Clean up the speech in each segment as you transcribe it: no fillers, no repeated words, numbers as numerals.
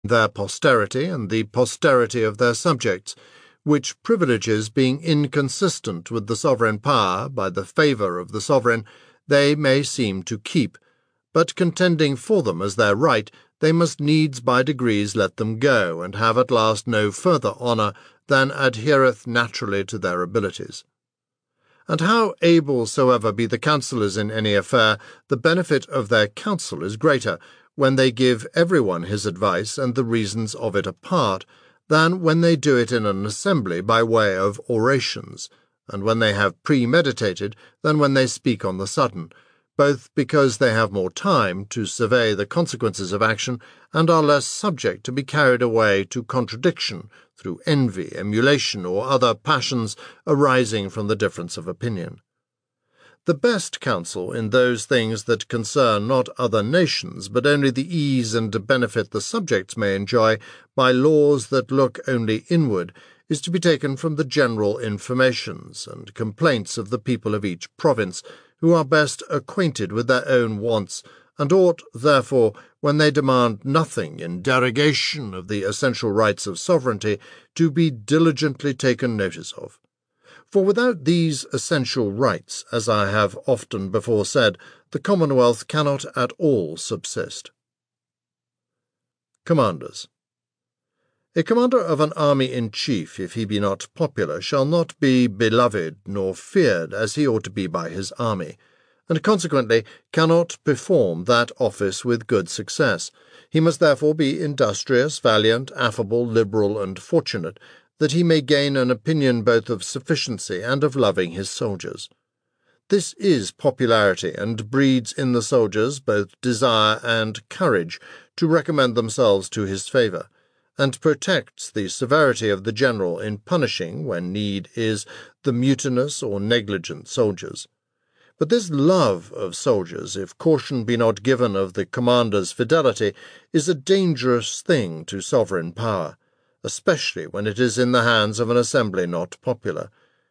their posterity and the posterity of their subjects, which privileges being inconsistent with the sovereign power by the favour of the sovereign, they may seem to keep, but contending for them as their right, they must needs by degrees let them go, and have at last no further honour than adhereth naturally to their abilities. And how able soever be the counsellors in any affair, the benefit of their counsel is greater, when they give every one his advice and the reasons of it apart, than when they do it in an assembly by way of orations, and when they have premeditated than when they speak on the sudden, both because they have more time to survey the consequences of action, and are less subject to be carried away to contradiction through envy, emulation, or other passions arising from the difference of opinion. The best counsel in those things that concern not other nations, but only the ease and benefit the subjects may enjoy by laws that look only inward, is to be taken from the general informations and complaints of the people of each province, who are best acquainted with their own wants, and ought, therefore, when they demand nothing in derogation of the essential rights of sovereignty, to be diligently taken notice of. For without these essential rights, as I have often before said, the Commonwealth cannot at all subsist. Commanders. A commander of an army-in-chief, if he be not popular, shall not be beloved nor feared as he ought to be by his army, and consequently cannot perform that office with good success. He must therefore be industrious, valiant, affable, liberal, and fortunate, that he may gain an opinion both of sufficiency and of loving his soldiers. This is popularity, and breeds in the soldiers both desire and courage to recommend themselves to his favour, and protects the severity of the general in punishing, when need is, the mutinous or negligent soldiers. But this love of soldiers, if caution be not given of the commander's fidelity, is a dangerous thing to sovereign power, especially when it is in the hands of an assembly not popular.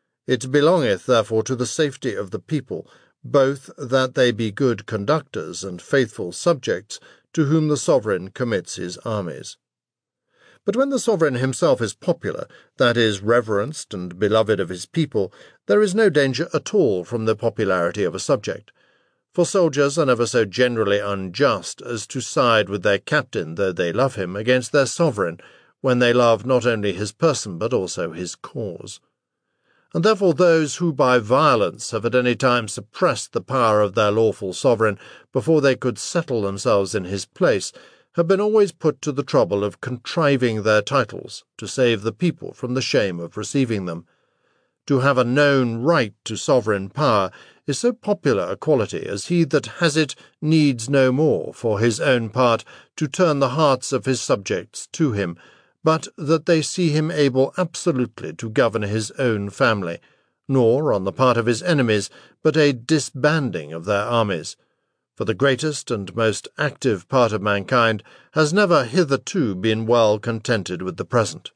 It belongeth therefore to the safety of the people, both that they be good conductors and faithful subjects, to whom the sovereign commits his armies. But when the sovereign himself is popular, that is, reverenced and beloved of his people, there is no danger at all from the popularity of a subject. For soldiers are never so generally unjust as to side with their captain, though they love him, against their sovereign, when they love not only his person but also his cause. And therefore those who by violence have at any time suppressed the power of their lawful sovereign before they could settle themselves in his place, have been always put to the trouble of contriving their titles, to save the people from the shame of receiving them. To have a known right to sovereign power is so popular a quality as he that has it needs no more, for his own part, to turn the hearts of his subjects to him, but that they see him able absolutely to govern his own family, nor, on the part of his enemies, but a disbanding of their armies. For the greatest and most active part of mankind has never hitherto been well contented with the present.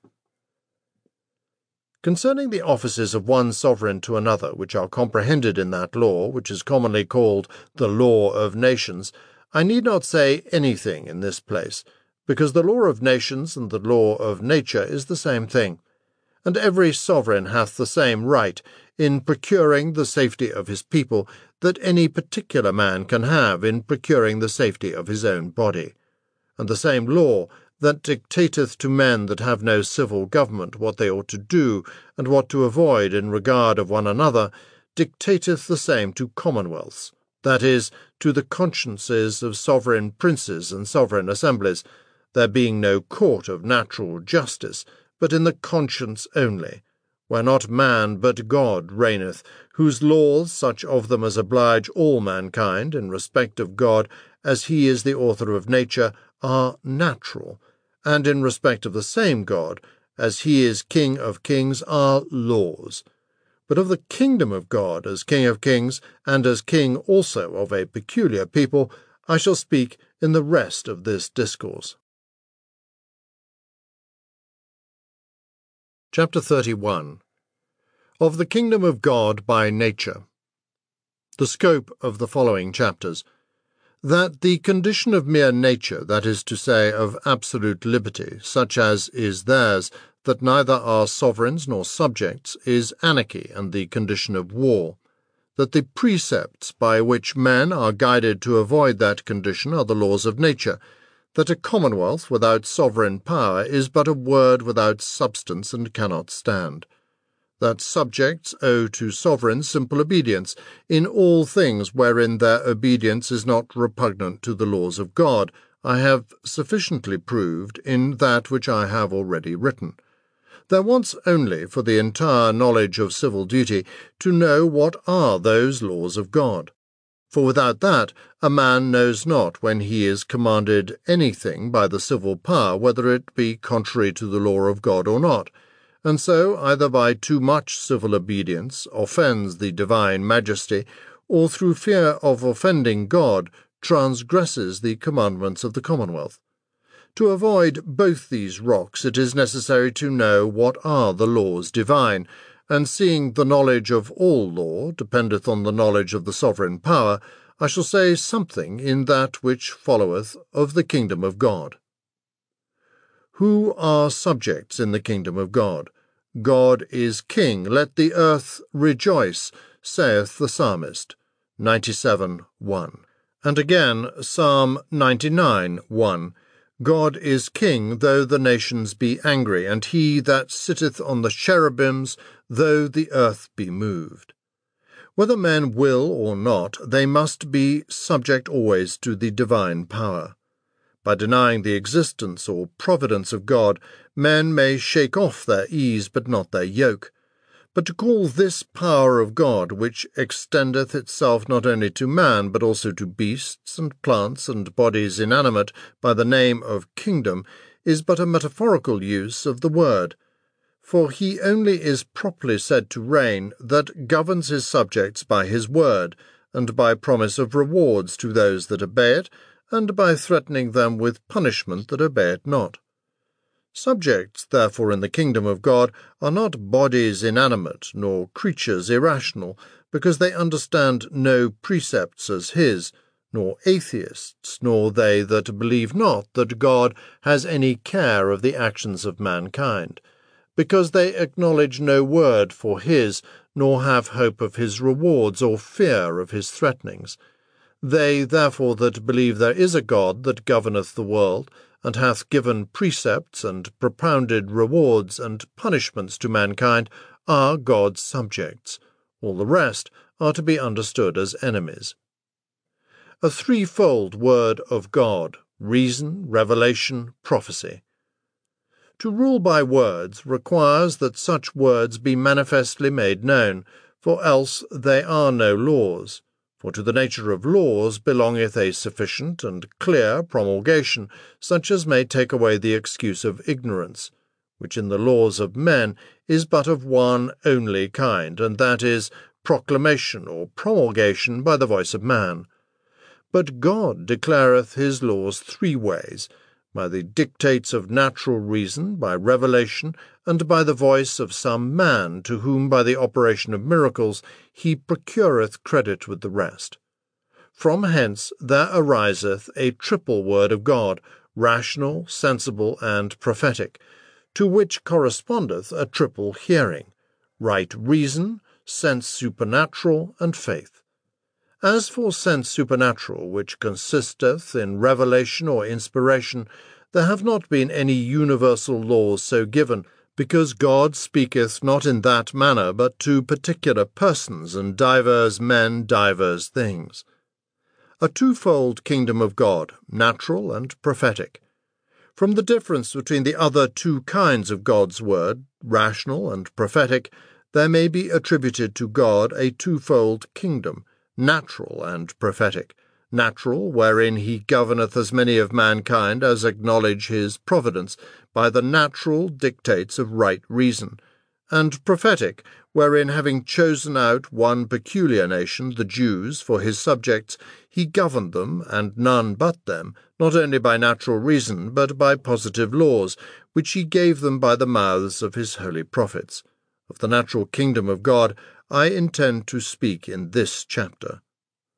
Concerning the offices of one sovereign to another, which are comprehended in that law, which is commonly called the law of nations, I need not say anything in this place, because the law of nations and the law of nature is the same thing, and every sovereign hath the same right in procuring the safety of his people that any particular man can have in procuring the safety of his own body, and the same law that dictateth to men that have no civil government what they ought to do and what to avoid in regard of one another, dictateth the same to commonwealths, that is, to the consciences of sovereign princes and sovereign assemblies, there being no court of natural justice, but in the conscience only, where not man but God reigneth, whose laws, such of them as oblige all mankind in respect of God, as he is the author of nature, are natural, and in respect of the same God, as he is King of kings, are laws. But of the kingdom of God as King of kings, and as King also of a peculiar people, I shall speak in the rest of this discourse. Chapter 31. Of the Kingdom of God by Nature. The scope of the following chapters. that the condition of mere nature, that is to say, of absolute liberty, such as is theirs, that neither are sovereigns nor subjects, is anarchy and the condition of war, that the precepts by which men are guided to avoid that condition are the laws of nature, that a commonwealth without sovereign power is but a word without substance and cannot stand, that subjects owe to sovereigns simple obedience in all things wherein their obedience is not repugnant to the laws of God, I have sufficiently proved in that which I have already written. There wants only for the entire knowledge of civil duty to know what are those laws of God. For without that, a man knows not when he is commanded anything by the civil power, whether it be contrary to the law of God or not, and so either by too much civil obedience offends the divine majesty, or through fear of offending God transgresses the commandments of the commonwealth. To avoid both these rocks it is necessary to know what are the laws divine, and seeing the knowledge of all law dependeth on the knowledge of the sovereign power, I shall say something in that which followeth of the kingdom of God. Who are subjects in the kingdom of God? God is king, let the earth rejoice, saith the psalmist, 97:1. And again, Psalm 99:1. God is king, though the nations be angry, and he that sitteth on the cherubims, though the earth be moved. Whether men will or not, they must be subject always to the divine power. By denying the existence or providence of God, men may shake off their ease, but not their yoke. But to call this power of God, which extendeth itself not only to man, but also to beasts and plants and bodies inanimate, by the name of kingdom, is but a metaphorical use of the word. For he only is properly said to reign that governs his subjects by his word, and by promise of rewards to those that obey it, and by threatening them with punishment that obey it not. Subjects, therefore, in the kingdom of God are not bodies inanimate, nor creatures irrational, because they understand no precepts as his, nor atheists, nor they that believe not that God has any care of the actions of mankind, because they acknowledge no word for his, nor have hope of his rewards, or fear of his threatenings. They, therefore, that believe there is a God that governeth the world, and hath given precepts and propounded rewards and punishments to mankind, are God's subjects. All the rest are to be understood as enemies. A threefold word of God: reason, revelation, prophecy. To rule by words requires that such words be manifestly made known, for else they are no laws. For to the nature of laws belongeth a sufficient and clear promulgation, such as may take away the excuse of ignorance, which in the laws of men is but of one only kind, and that is proclamation or promulgation by the voice of man. But God declareth his laws three ways: by the dictates of natural reason, by revelation, and by the voice of some man, to whom by the operation of miracles he procureth credit with the rest. From hence there ariseth a triple word of God, rational, sensible, and prophetic, to which correspondeth a triple hearing, right reason, sense supernatural, and faith. As for sense supernatural, which consisteth in revelation or inspiration, there have not been any universal laws so given, because God speaketh not in that manner, but to particular persons, and divers men divers things. A twofold kingdom of God, natural and prophetic. From the difference between the other two kinds of God's word, rational and prophetic, there may be attributed to God a twofold kingdom, natural and prophetic. Natural, wherein he governeth as many of mankind as acknowledge his providence by the natural dictates of right reason, and prophetic, wherein, having chosen out one peculiar nation, the Jews, for his subjects, he governed them, and none but them, not only by natural reason, but by positive laws, which he gave them by the mouths of his holy prophets. Of the natural kingdom of God I intend to speak in this chapter.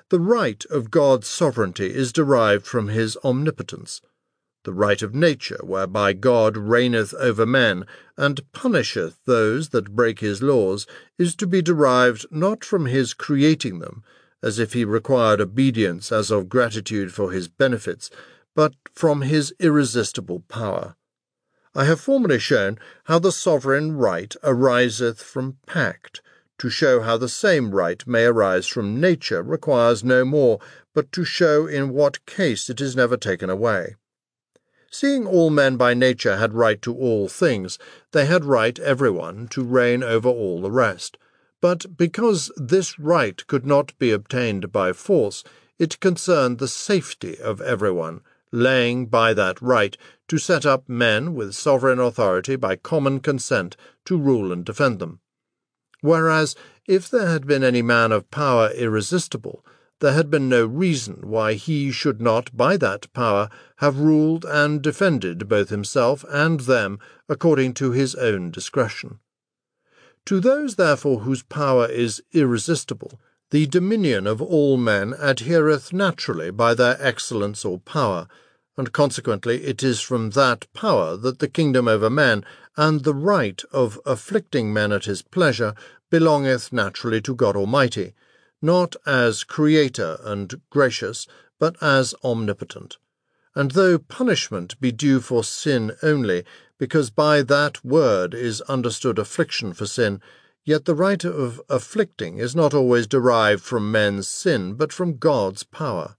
The right of God's sovereignty is derived from his omnipotence. The right of nature, whereby God reigneth over men, and punisheth those that break his laws, is to be derived not from his creating them, as if he required obedience as of gratitude for his benefits, but from his irresistible power. I have formerly shown how the sovereign right ariseth from pact. To show how the same right may arise from nature requires no more, but to show in what case it is never taken away. Seeing all men by nature had right to all things, they had right, every one, to reign over all the rest. But because this right could not be obtained by force, it concerned the safety of every one, laying by that right to set up men with sovereign authority by common consent to rule and defend them. Whereas, if there had been any man of power irresistible, there had been no reason why he should not by that power have ruled and defended both himself and them according to his own discretion. To those, therefore, whose power is irresistible, the dominion of all men adhereth naturally by their excellence or power, and consequently it is from that power that the kingdom over men and the right of afflicting men at his pleasure belongeth naturally to God Almighty, not as Creator and gracious, but as omnipotent. And though punishment be due for sin only, because by that word is understood affliction for sin, yet the right of afflicting is not always derived from men's sin, but from God's power.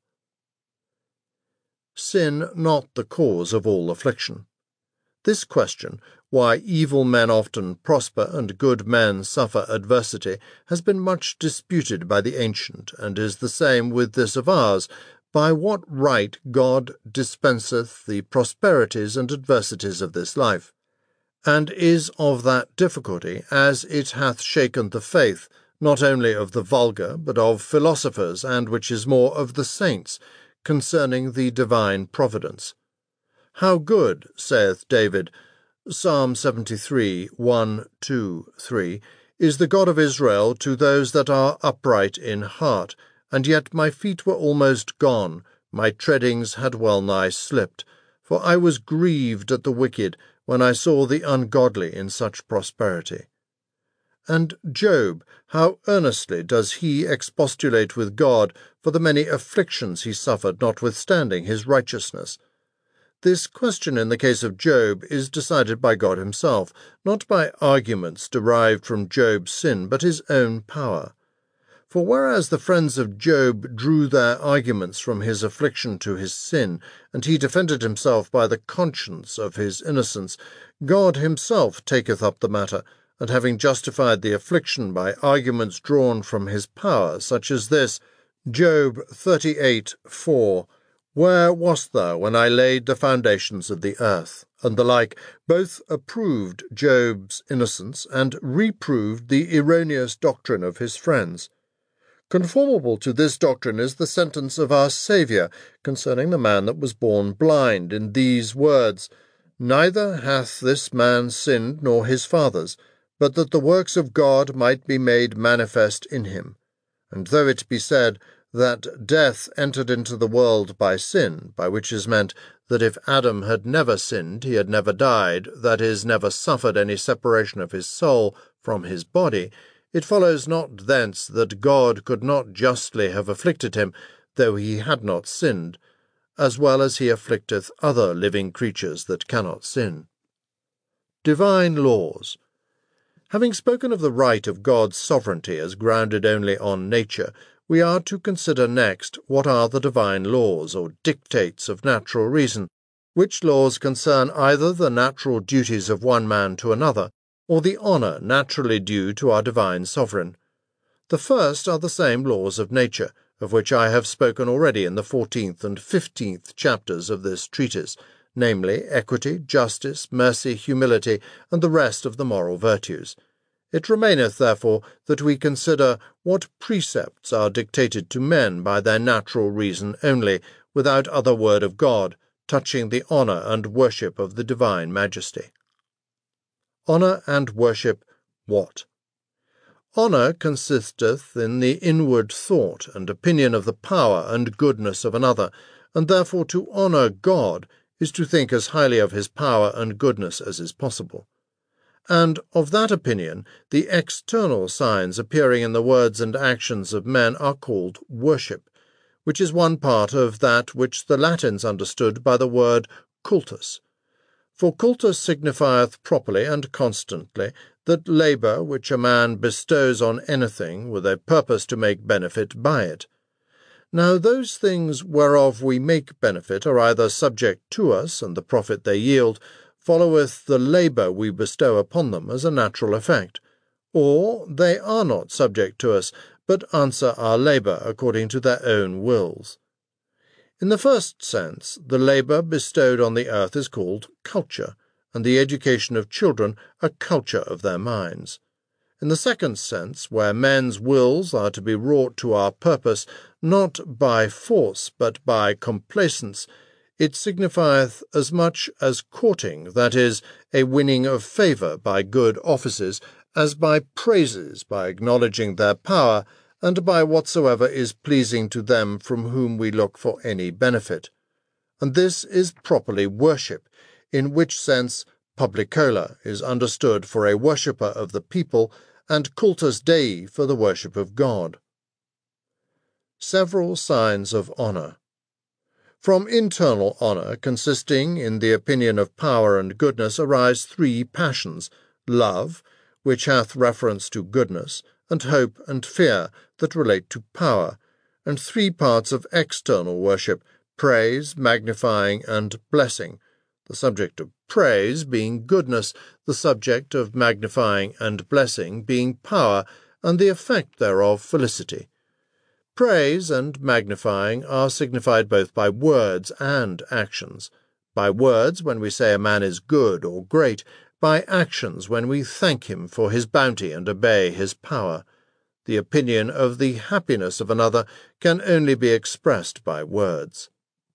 Sin not the cause of all affliction. This question, why evil men often prosper and good men suffer adversity, has been much disputed by the ancient, and is the same with this of ours, by what right God dispenseth the prosperities and adversities of this life, and is of that difficulty, as it hath shaken the faith, not only of the vulgar, but of philosophers, and, which is more, of the saints, concerning the divine providence. How good, saith David, Psalm 73, 1, 2, 3, is the God of Israel to those that are upright in heart, and yet my feet were almost gone, my treadings had well nigh slipped, for I was grieved at the wicked, when I saw the ungodly in such prosperity. And Job, how earnestly does he expostulate with God for the many afflictions he suffered notwithstanding his righteousness. This question in the case of Job is decided by God himself, not by arguments derived from Job's sin, but his own power. For whereas the friends of Job drew their arguments from his affliction to his sin, and he defended himself by the conscience of his innocence, God himself taketh up the matter, and having justified the affliction by arguments drawn from his power, such as this, Job 38, 4, Where wast thou when I laid the foundations of the earth? And the like, both approved Job's innocence and reproved the erroneous doctrine of his friends. Conformable to this doctrine is the sentence of our Saviour concerning the man that was born blind, in these words, Neither hath this man sinned nor his fathers, but that the works of God might be made manifest in him. And though it be said that death entered into the world by sin, by which is meant that if Adam had never sinned he had never died, that is, never suffered any separation of his soul from his body, it follows not thence that God could not justly have afflicted him, though he had not sinned, as well as he afflicteth other living creatures that cannot sin. Divine laws. Having spoken of the right of God's sovereignty as grounded only on nature, we are to consider next what are the divine laws, or dictates of natural reason, which laws concern either the natural duties of one man to another, or the honour naturally due to our divine sovereign. The first are the same laws of nature, of which I have spoken already in the 14th and 15th chapters of this treatise, namely equity, justice, mercy, humility, and the rest of the moral virtues. It remaineth, therefore, that we consider what precepts are dictated to men by their natural reason only, without other word of God, touching the honour and worship of the divine majesty. Honour and worship what? Honour consisteth in the inward thought and opinion of the power and goodness of another, and therefore to honour God is to think as highly of his power and goodness as is possible. And of that opinion, the external signs appearing in the words and actions of men are called worship, which is one part of that which the Latins understood by the word cultus. For cultus signifieth properly and constantly that labour which a man bestows on anything with a purpose to make benefit by it. Now those things whereof we make benefit are either subject to us, and the profit they yield followeth the labour we bestow upon them as a natural effect, or they are not subject to us, but answer our labour according to their own wills. In the first sense, the labour bestowed on the earth is called culture, and the education of children a culture of their minds. In the second sense, where men's wills are to be wrought to our purpose, not by force, but by complacence, it signifieth as much as courting, that is, a winning of favour by good offices, as by praises, by acknowledging their power, and by whatsoever is pleasing to them from whom we look for any benefit. And this is properly worship, in which sense publicola is understood for a worshipper of the people, and cultus Dei for the worship of God. Several signs of honour. From internal honour, consisting in the opinion of power and goodness, arise three passions: love, which hath reference to goodness, and hope and fear, that relate to power, and three parts of external worship: praise, magnifying, and blessing, the subject of praise being goodness, the subject of magnifying and blessing being power, and the effect thereof felicity. Praise and magnifying are signified both by words and actions. By words, when we say a man is good or great; by actions, when we thank him for his bounty and obey his power. The opinion of the happiness of another can only be expressed by words.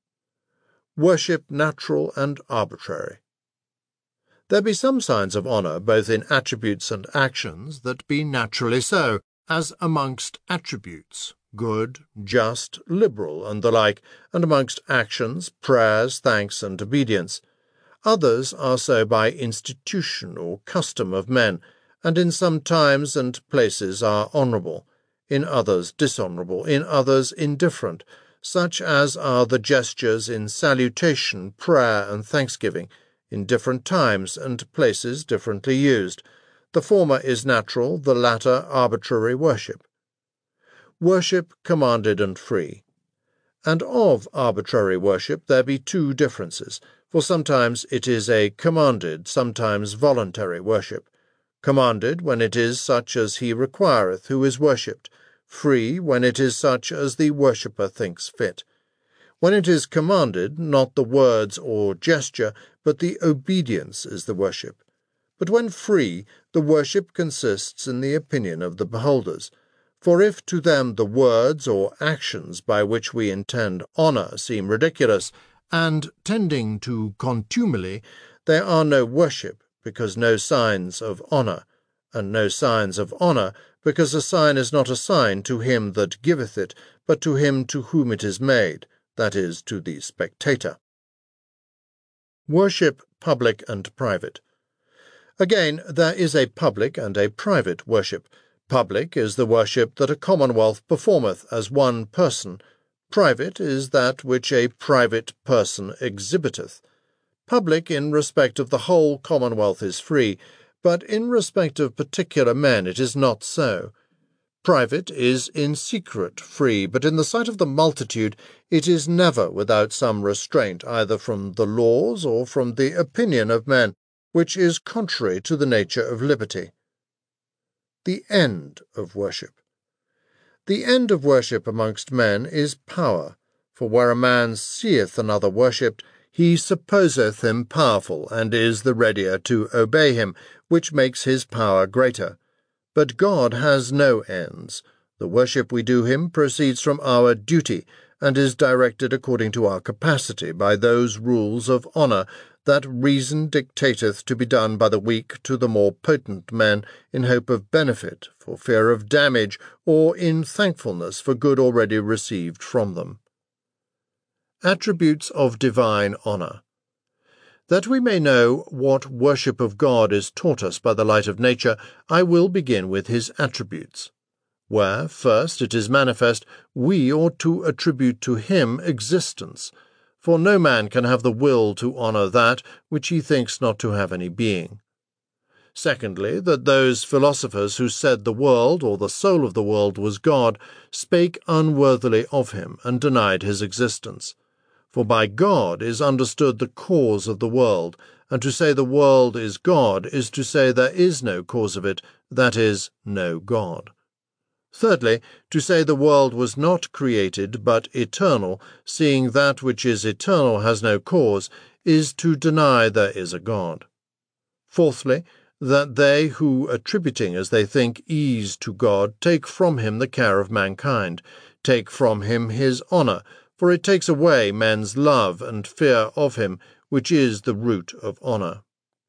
Worship natural and arbitrary. There be some signs of honour, both in attributes and actions, that be naturally so, as amongst attributes, good, just, liberal, and the like, and amongst actions, prayers, thanks, and obedience. Others are so by institution or custom of men, and in some times and places are honourable, in others dishonourable, in others indifferent, such as are the gestures in salutation, prayer, and thanksgiving, in different times and places differently used. The former is natural, the latter arbitrary worship. Worship commanded and free. And of arbitrary worship there be two differences, for sometimes it is a commanded, sometimes voluntary worship. Commanded, when it is such as he requireth who is worshipped; free, when it is such as the worshipper thinks fit. When it is commanded, not the words or gesture, but the obedience is the worship. But when free, the worship consists in the opinion of the beholders. For if to them the words or actions by which we intend honour seem ridiculous, and tending to contumely, they are no worship, because no signs of honour, and no signs of honour, because a sign is not a sign to him that giveth it, but to him to whom it is made, that is, to the spectator. Worship public and private. Again, there is a public and a private worship. Public is the worship that a commonwealth performeth as one person. Private is that which a private person exhibiteth. Public in respect of the whole commonwealth is free, but in respect of particular men it is not so. Private is in secret free, but in the sight of the multitude it is never without some restraint, either from the laws or from the opinion of men, which is contrary to the nature of liberty. The end of worship. The end of worship amongst men is power, for where a man seeth another worshipped, he supposeth him powerful, and is the readier to obey him, which makes his power greater. But God has no ends. The worship we do him proceeds from our duty, and is directed according to our capacity by those rules of honour that reason dictateth to be done by the weak to the more potent men in hope of benefit, for fear of damage, or in thankfulness for good already received from them. Attributes of divine honour. That we may know what worship of God is taught us by the light of nature, I will begin with his attributes, where, first, it is manifest we ought to attribute to him existence, for no man can have the will to honour that which he thinks not to have any being. Secondly, that those philosophers who said the world, or the soul of the world, was God, spake unworthily of him, and denied his existence. For by God is understood the cause of the world, and to say the world is God is to say there is no cause of it, that is, no God. Thirdly, to say the world was not created but eternal, seeing that which is eternal has no cause, is to deny there is a God. Fourthly, that they who, attributing as they think ease to God, take from him the care of mankind, take from him his honour, for it takes away men's love and fear of him, which is the root of honour.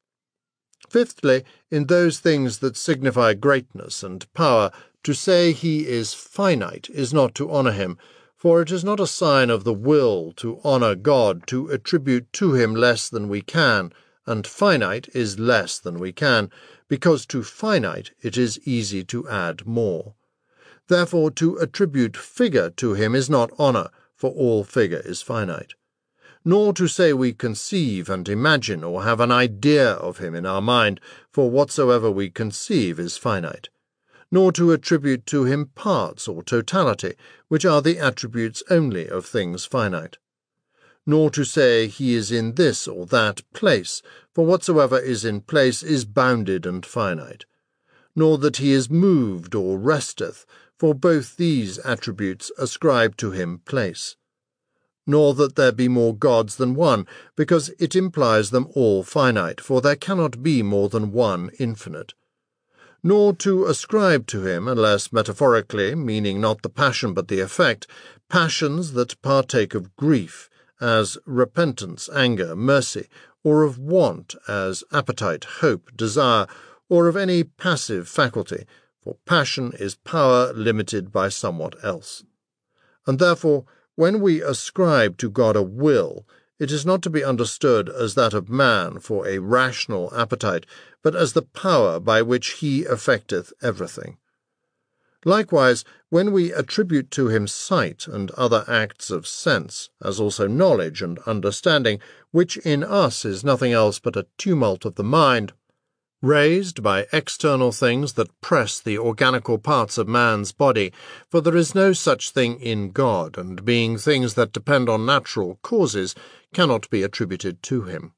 Fifthly, in those things that signify greatness and power, to say he is finite is not to honour him, for it is not a sign of the will to honour God to attribute to him less than we can, and finite is less than we can, because to finite it is easy to add more. Therefore to attribute figure to him is not honour, for all figure is finite. Nor to say we conceive and imagine or have an idea of him in our mind, for whatsoever we conceive is finite. Nor to attribute to him parts or totality, which are the attributes only of things finite. Nor to say he is in this or that place, for whatsoever is in place is bounded and finite. Nor that he is moved or resteth, for both these attributes ascribe to him place. Nor that there be more gods than one, because it implies them all finite, for there cannot be more than one infinite. Nor to ascribe to him, unless metaphorically, meaning not the passion but the effect, passions that partake of grief, as repentance, anger, mercy, or of want, as appetite, hope, desire, or of any passive faculty, for passion is power limited by somewhat else. And therefore, when we ascribe to God a will, it is not to be understood as that of man for a rational appetite, but as the power by which he effecteth everything. Likewise, when we attribute to him sight and other acts of sense, as also knowledge and understanding, which in us is nothing else but a tumult of the mind, raised by external things that press the organical parts of man's body, for there is no such thing in God, and being things that depend on natural causes, cannot be attributed to him.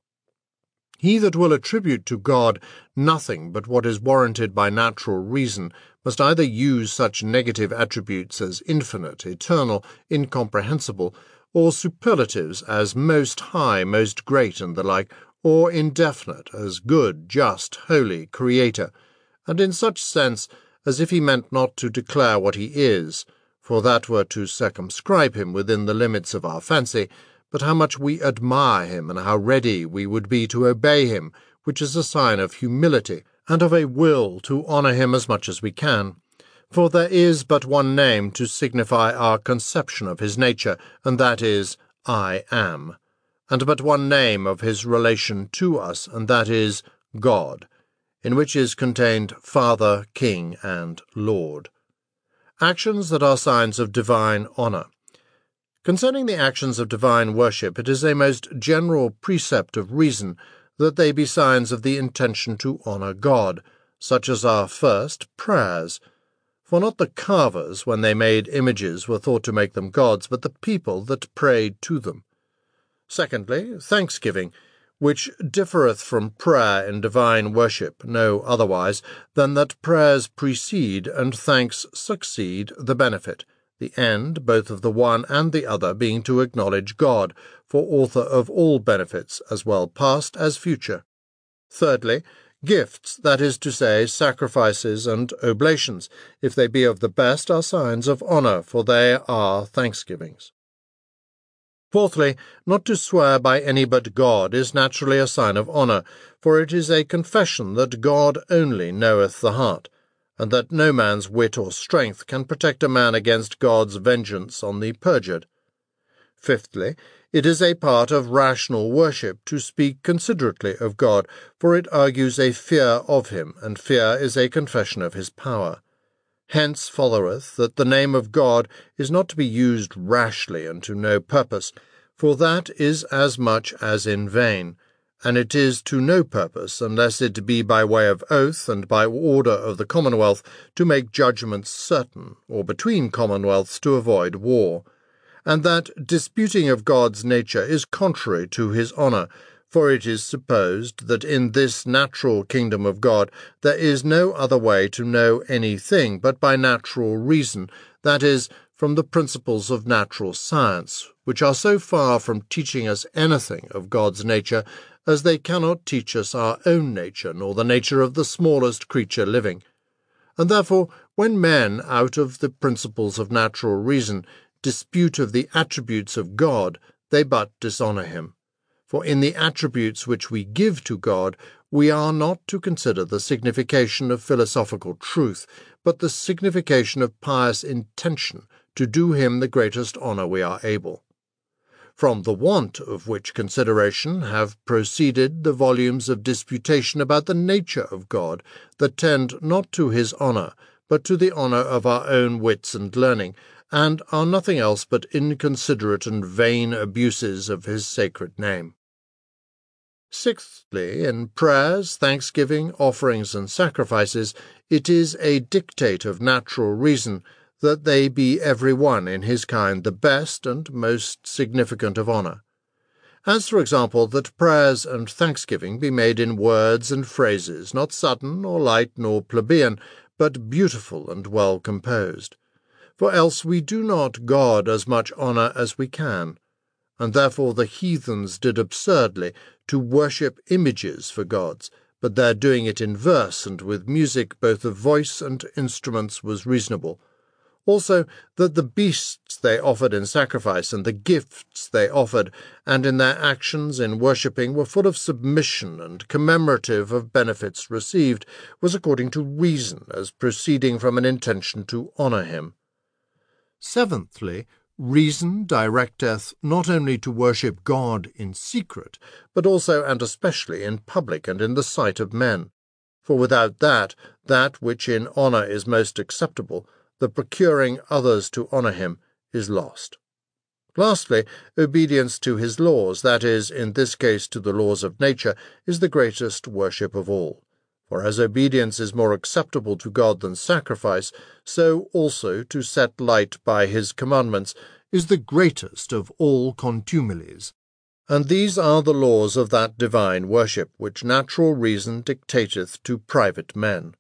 He that will attribute to God nothing but what is warranted by natural reason must either use such negative attributes as infinite, eternal, incomprehensible, or superlatives as most high, most great, and the like, or indefinite as good, just, holy, creator, and in such sense as if he meant not to declare what he is, for that were to circumscribe him within the limits of our fancy, but how much we admire him, and how ready we would be to obey him, which is a sign of humility, and of a will to honour him as much as we can. For there is but one name to signify our conception of his nature, and that is, I am, and but one name of his relation to us, and that is, God, in which is contained Father, King, and Lord. Actions that are signs of divine honour. Concerning the actions of divine worship, it is a most general precept of reason that they be signs of the intention to honour God, such as are first prayers. For not the carvers, when they made images, were thought to make them gods, but the people that prayed to them. Secondly, thanksgiving, which differeth from prayer in divine worship no otherwise than that prayers precede and thanks succeed the benefit, the end both of the one and the other being to acknowledge God, for author of all benefits, as well past as future. Thirdly, gifts, that is to say, sacrifices and oblations, if they be of the best, are signs of honour, for they are thanksgivings. Fourthly, not to swear by any but God is naturally a sign of honour, for it is a confession that God only knoweth the heart, and that no man's wit or strength can protect a man against God's vengeance on the perjured. Fifthly, it is a part of rational worship to speak considerately of God, for it argues a fear of him, and fear is a confession of his power. Hence followeth that the name of God is not to be used rashly and to no purpose, for that is as much as in vain, and it is to no purpose, unless it be by way of oath and by order of the Commonwealth, to make judgments certain, or between commonwealths to avoid war, and that disputing of God's nature is contrary to his honour, for it is supposed that in this natural kingdom of God there is no other way to know anything but by natural reason, that is, from the principles of natural science, which are so far from teaching us anything of God's nature as they cannot teach us our own nature, nor the nature of the smallest creature living. And therefore, when men, out of the principles of natural reason, dispute of the attributes of God, they but dishonour him. For in the attributes which we give to God, we are not to consider the signification of philosophical truth, but the signification of pious intention, to do him the greatest honour we are able. From the want of which consideration have proceeded the volumes of disputation about the nature of God, that tend not to his honour, but to the honour of our own wits and learning, and are nothing else but inconsiderate and vain abuses of his sacred name. Sixthly, in prayers, thanksgiving, offerings, and sacrifices, it is a dictate of natural reason that they be every one in his kind the best and most significant of honour. As, for example, that prayers and thanksgiving be made in words and phrases, not sudden, nor light, nor plebeian, but beautiful and well composed. For else we do not God as much honour as we can, and therefore the heathens did absurdly to worship images for gods, but their doing it in verse and with music both of voice and instruments was reasonable. Also that the beasts they offered in sacrifice, and the gifts they offered, and in their actions in worshipping, were full of submission and commemorative of benefits received, was according to reason, as proceeding from an intention to honour him. Seventhly, reason directeth not only to worship God in secret, but also and especially in public and in the sight of men. For without that which in honour is most acceptable, the procuring others to honour him, is lost. Lastly, obedience to his laws, that is, in this case to the laws of nature, is the greatest worship of all. For as obedience is more acceptable to God than sacrifice, so also to set light by his commandments is the greatest of all contumelies. And these are the laws of that divine worship which natural reason dictateth to private men.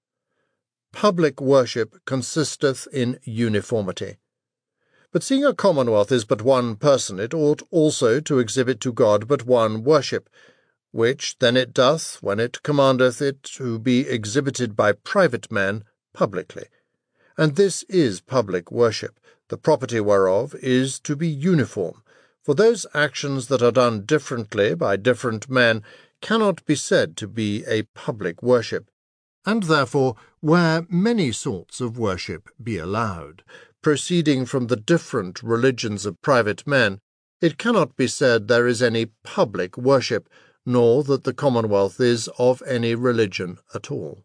Public worship consisteth in uniformity. But seeing a commonwealth is but one person, it ought also to exhibit to God but one worship, which then it doth when it commandeth it to be exhibited by private men publicly. And this is public worship, the property whereof is to be uniform, for those actions that are done differently by different men cannot be said to be a public worship, and therefore where many sorts of worship be allowed, proceeding from the different religions of private men, it cannot be said there is any public worship, nor that the Commonwealth is of any religion at all.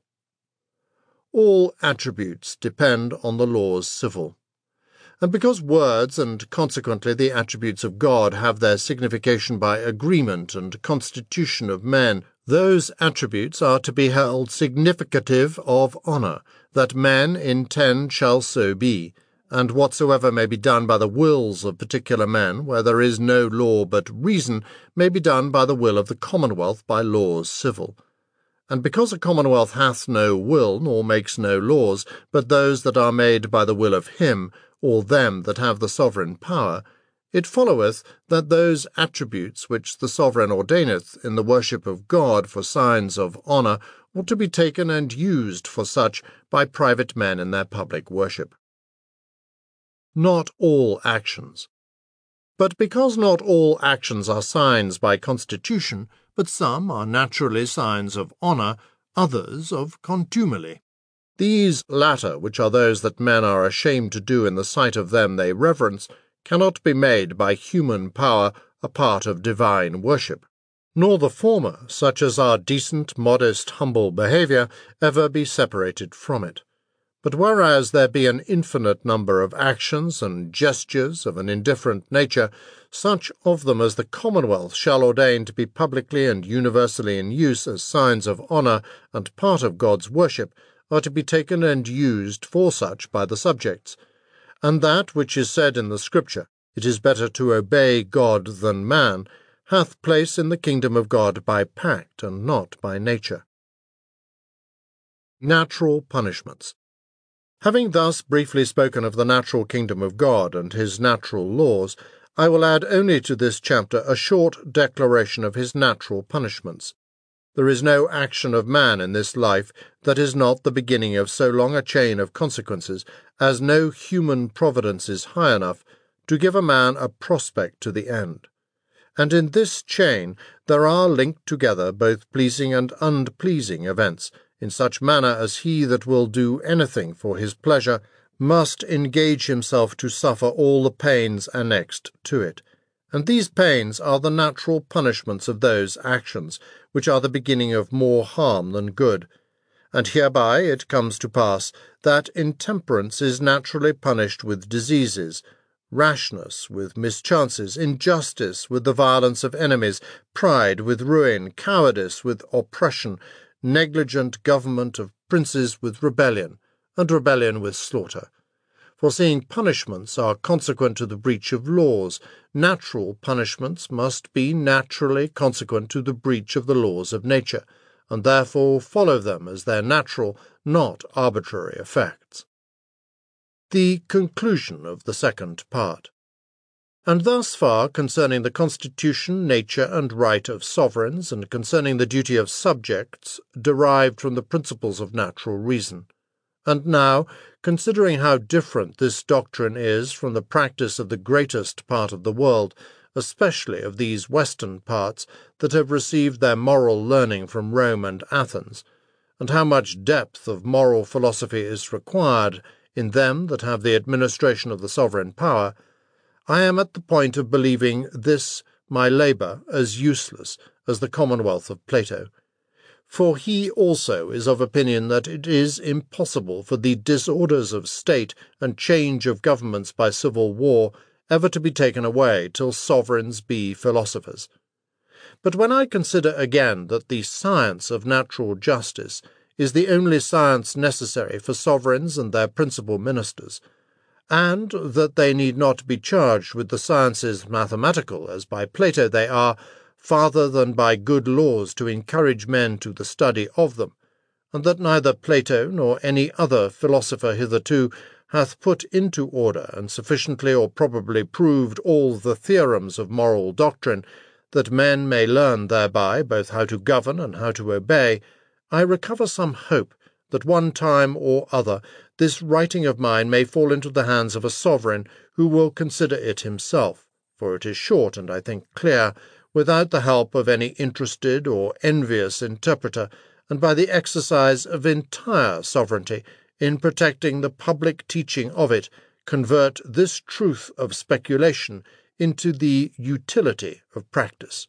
All attributes depend on the laws civil. And because words, and consequently the attributes of God, have their signification by agreement and constitution of men, those attributes are to be held significative of honour, that men intend shall so be, and whatsoever may be done by the wills of particular men, where there is no law but reason, may be done by the will of the Commonwealth by laws civil. And because a Commonwealth hath no will, nor makes no laws, but those that are made by the will of him, or them that have the sovereign power, it followeth that those attributes which the sovereign ordaineth in the worship of God for signs of honour ought to be taken and used for such by private men in their public worship. Not all actions. But because not all actions are signs by constitution, but some are naturally signs of honour, others of contumely. These latter, which are those that men are ashamed to do in the sight of them they reverence, cannot be made by human power a part of divine worship, nor the former, such as our decent, modest, humble behaviour, ever be separated from it. But whereas there be an infinite number of actions and gestures of an indifferent nature, such of them as the Commonwealth shall ordain to be publicly and universally in use as signs of honour and part of God's worship, are to be taken and used for such by the subjects. And that which is said in the Scripture, "It is better to obey God than man," hath place in the kingdom of God by pact and not by nature. Natural punishments. Having thus briefly spoken of the natural kingdom of God and his natural laws, I will add only to this chapter a short declaration of his natural punishments. There is no action of man in this life that is not the beginning of so long a chain of consequences as no human providence is high enough to give a man a prospect to the end. And in this chain there are linked together both pleasing and unpleasing events, in such manner as he that will do anything for his pleasure must engage himself to suffer all the pains annexed to it. And these pains are the natural punishments of those actions, which are the beginning of more harm than good. And hereby it comes to pass that intemperance is naturally punished with diseases, rashness with mischances, injustice with the violence of enemies, pride with ruin, cowardice with oppression, negligent government of princes with rebellion, and rebellion with slaughter. For seeing punishments are consequent to the breach of laws, natural punishments must be naturally consequent to the breach of the laws of nature, and therefore follow them as their natural, not arbitrary effects. The conclusion of the second part. And thus far concerning the constitution, nature, and right of sovereigns, and concerning the duty of subjects, derived from the principles of natural reason. And now, considering how different this doctrine is from the practice of the greatest part of the world, especially of these western parts that have received their moral learning from Rome and Athens, and how much depth of moral philosophy is required in them that have the administration of the sovereign power, I am at the point of believing this my labour as useless as the Commonwealth of Plato. For he also is of opinion that it is impossible for the disorders of state and change of governments by civil war ever to be taken away till sovereigns be philosophers. But when I consider again that the science of natural justice is the only science necessary for sovereigns and their principal ministers, and that they need not be charged with the sciences mathematical, as by Plato they are, farther than by good laws to encourage men to the study of them, and that neither Plato nor any other philosopher hitherto hath put into order and sufficiently or probably proved all the theorems of moral doctrine, that men may learn thereby both how to govern and how to obey, I recover some hope that one time or other this writing of mine may fall into the hands of a sovereign who will consider it himself, for it is short and I think clear, without the help of any interested or envious interpreter, and by the exercise of entire sovereignty in protecting the public teaching of it, convert this truth of speculation into the utility of practice.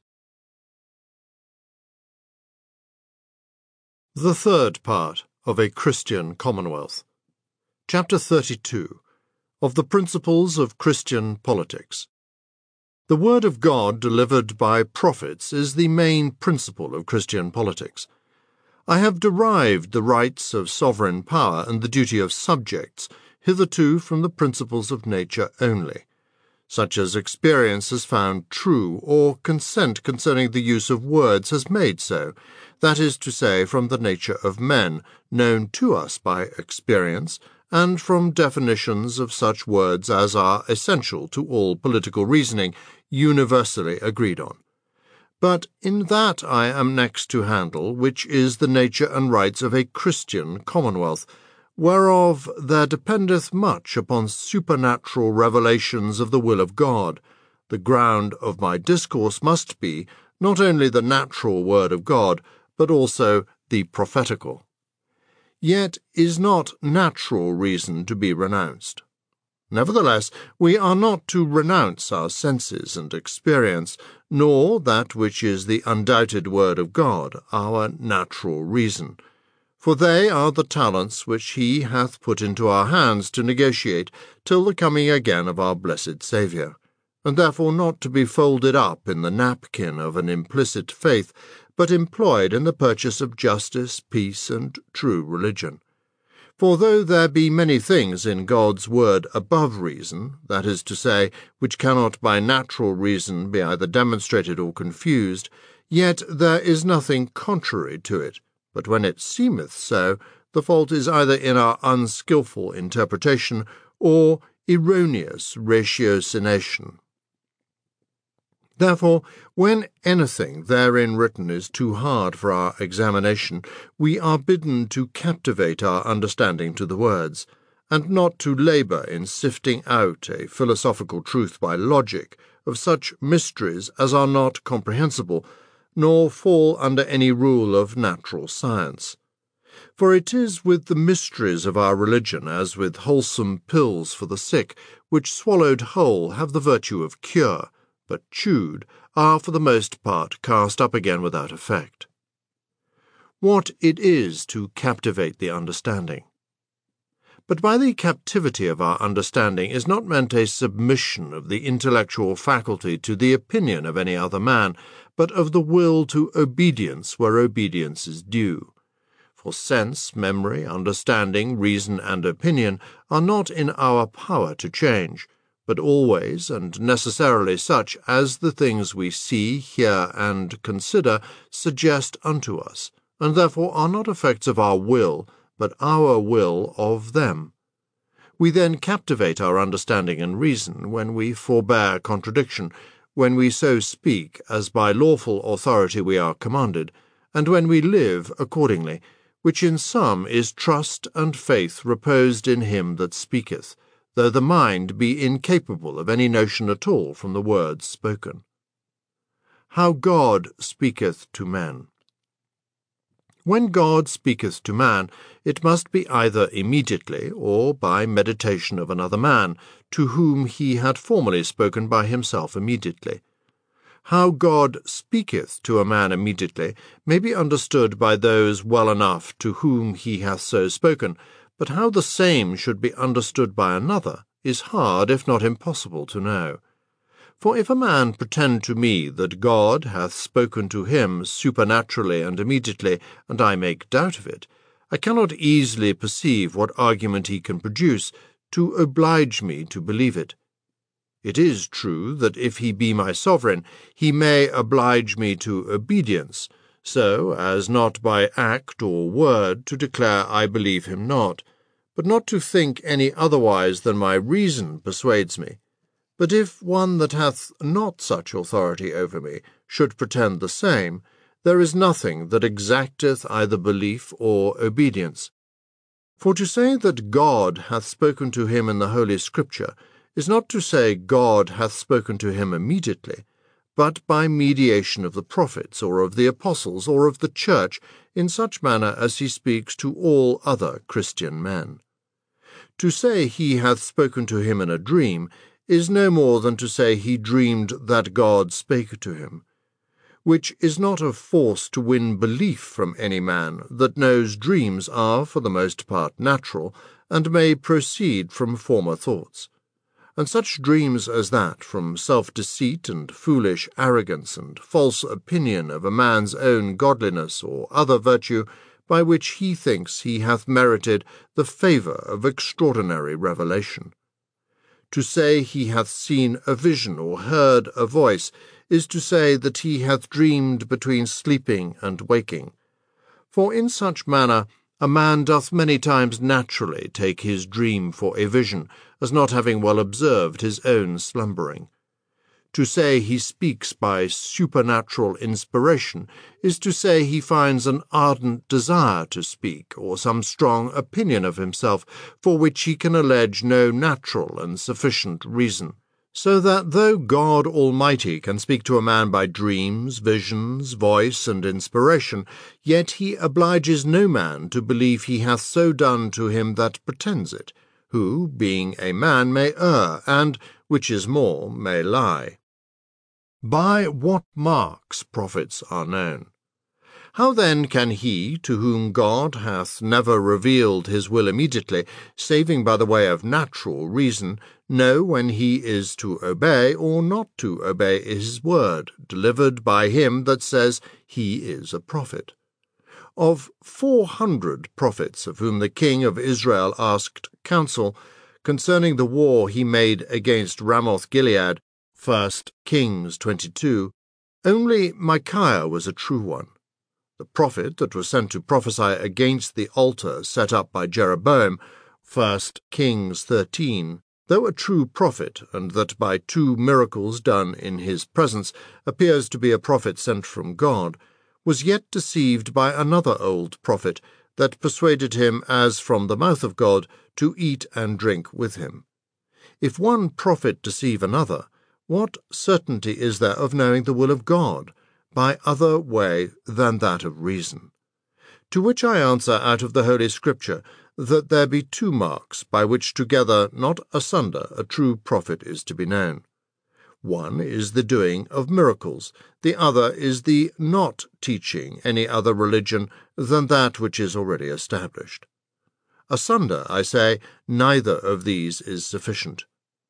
The third part of A Christian Commonwealth. Chapter 32. Of the Principles of Christian Politics. The Word of God delivered by prophets is the main principle of Christian politics. I have derived the rights of sovereign power and the duty of subjects hitherto from the principles of nature only, such as experience has found true, or consent concerning the use of words has made so, that is to say, from the nature of men, known to us by experience, and from definitions of such words as are essential to all political reasoning, universally agreed on. But in that I am next to handle, which is the nature and rights of a Christian commonwealth, whereof there dependeth much upon supernatural revelations of the will of God, The ground of my discourse must be not only the natural word of God, but also the prophetical. Yet is not natural reason to be renounced. Nevertheless, we are not to renounce our senses and experience, nor that which is the undoubted word of God, our natural reason. For they are the talents which he hath put into our hands to negotiate till the coming again of our blessed Saviour, and therefore not to be folded up in the napkin of an implicit faith, but employed in the purchase of justice, peace, and true religion. For though there be many things in God's word above reason, that is to say, which cannot by natural reason be either demonstrated or confused, yet there is nothing contrary to it. But when it seemeth so, the fault is either in our unskilful interpretation or erroneous ratiocination. Therefore, when anything therein written is too hard for our examination, we are bidden to captivate our understanding to the words, and not to labour in sifting out a philosophical truth by logic of such mysteries as are not comprehensible, nor fall under any rule of natural science. For it is with the mysteries of our religion as with wholesome pills for the sick, which swallowed whole have the virtue of cure, but chewed are for the most part cast up again without effect. What it is to captivate the understanding. But by the captivity of our understanding is not meant a submission of the intellectual faculty to the opinion of any other man, but of the will to obedience where obedience is due. For sense, memory, understanding, reason, and opinion are not in our power to change, but always and necessarily such as the things we see, hear, and consider suggest unto us, and therefore are not effects of our will, but our will of them. We then captivate our understanding and reason when we forbear contradiction, when we so speak as by lawful authority we are commanded, and when we live accordingly, which in sum is trust and faith reposed in him that speaketh, though the mind be incapable of any notion at all from the words spoken. How God speaketh to men. When God speaketh to man, it must be either immediately or by meditation of another man, to whom he had formerly spoken by himself immediately. How God speaketh to a man immediately may be understood by those well enough to whom he hath so spoken, but how the same should be understood by another is hard, if not impossible, to know. For if a man pretend to me that God hath spoken to him supernaturally and immediately, and I make doubt of it, I cannot easily perceive what argument he can produce to oblige me to believe it. It is true that if he be my sovereign, he may oblige me to obedience, so as not by act or word to declare I believe him not, but not to think any otherwise than my reason persuades me. But if one that hath not such authority over me should pretend the same, there is nothing that exacteth either belief or obedience. For to say that God hath spoken to him in the Holy Scripture is not to say God hath spoken to him immediately, but by mediation of the prophets, or of the apostles, or of the church, in such manner as he speaks to all other Christian men. To say he hath spoken to him in a dream is no more than to say he dreamed that God spake to him, which is not of force to win belief from any man that knows dreams are for the most part natural, and may proceed from former thoughts. And such dreams as that, from self-deceit and foolish arrogance and false opinion of a man's own godliness or other virtue, by which he thinks he hath merited the favour of extraordinary revelation. To say he hath seen a vision or heard a voice is to say that he hath dreamed between sleeping and waking. For in such manner a man doth many times naturally take his dream for a vision, as not having well observed his own slumbering. To say he speaks by supernatural inspiration is to say he finds an ardent desire to speak, or some strong opinion of himself, for which he can allege no natural and sufficient reason, So that though God Almighty can speak to a man by dreams, visions, voice, and inspiration, yet he obliges no man to believe he hath so done to him that pretends it, who, being a man, may err, and, which is more, may lie. By what marks prophets are known? How then can he, to whom God hath never revealed his will immediately, saving by the way of natural reason, know when he is to obey or not to obey his word, delivered by him that says he is a prophet? Of 400 prophets of whom the king of Israel asked counsel concerning the war he made against Ramoth-Gilead, 1 Kings 22, only Micaiah was a true one. The prophet that was sent to prophesy against the altar set up by Jeroboam, 1 Kings 13, though a true prophet, and that by 2 miracles done in his presence appears to be a prophet sent from God, was yet deceived by another old prophet that persuaded him, as from the mouth of God, to eat and drink with him. If one prophet deceive another, what certainty is there of knowing the will of God by other way than that of reason? To which I answer out of the Holy Scripture, that there be 2 marks by which together, not asunder, a true prophet is to be known. One is the doing of miracles, the other is the not teaching any other religion than that which is already established. Asunder, I say, neither of these is sufficient.